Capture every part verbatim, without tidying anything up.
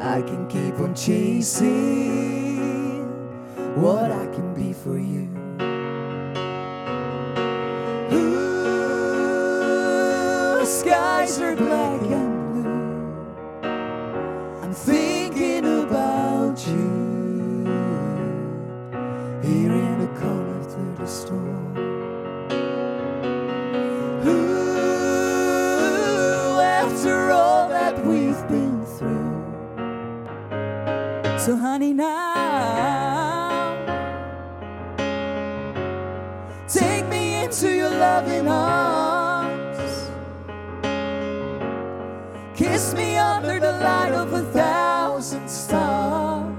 I can keep on chasing what I can be for you. Ooh, skies are black and blue. I'm thinking about you, hearing the color through the storm. Ooh, after all that we've been through. So honey, now take me into your loving arms. Kiss me under the light of a thousand stars.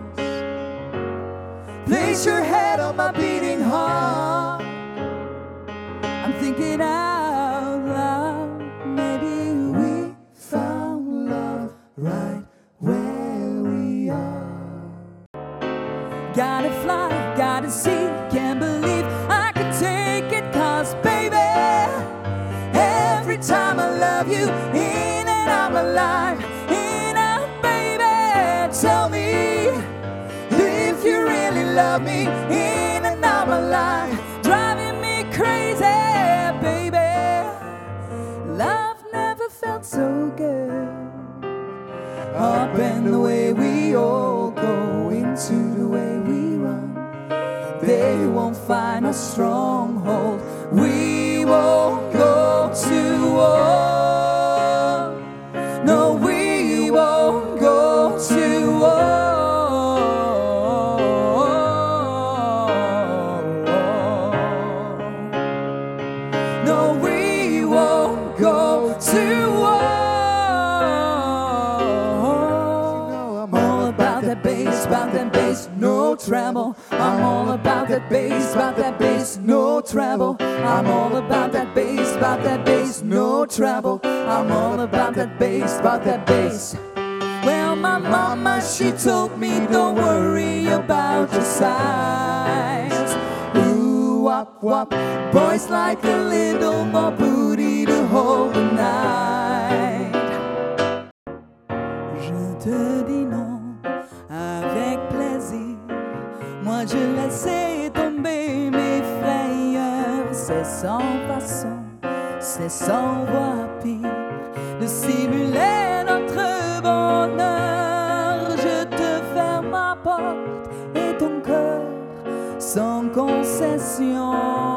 Place your head on my beating heart. I'm thinking out loud, maybe we found love right where we are. Gotta fly, gotta see, can't believe I can take it, cause baby, every time I love you, in and I'm alive, in and baby, tell me if you really love me, in and I'm alive, driving me crazy, baby. Love never felt so good. Up and the way we all go, into the way we run, they won't find a stronghold. We won't go to war. No, we won't go to war. No, we won't go to war. Bass, about that bass, no treble. I'm all about that bass, about that bass, no treble. I'm all about that bass, about that bass, no treble. I'm all about that bass, about that bass. Well, my mama, she told me, don't worry about your size. Ooh, wop, wop, boys like a little more booty to hold the night. Je te dis non avec plaisir, moi je laissais tomber mes frayeurs. C'est sans façon, c'est sans voie pire de simuler notre bonheur. Je te ferme ma porte et ton cœur sans concession.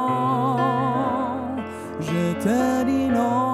Je te dis non.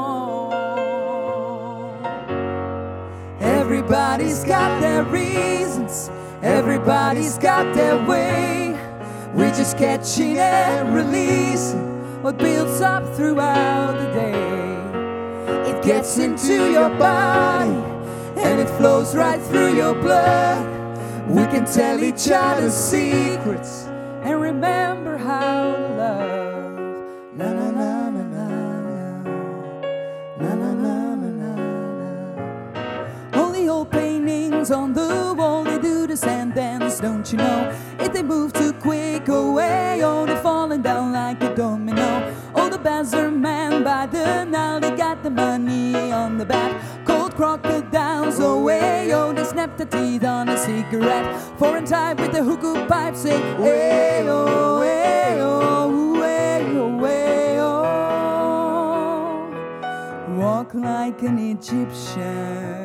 Everybody's got their reasons, everybody's got their way. We're just catching and releasing what builds up throughout the day. It gets into your body and it flows right through your blood. We can tell each other secrets and remember how to love. Na na na na na na na na na na. Only old paintings on the wall, they do the sand dance, don't you know? If they move too quick away, oh, they're falling down like a domino. Oh, the bazar man by the Nile, they got the money on the back. Cold crocodiles away, oh, they snap the teeth on a cigarette. Foreign type with the hookah pipe say, way oh, way oh, way oh, way oh. Walk like an Egyptian.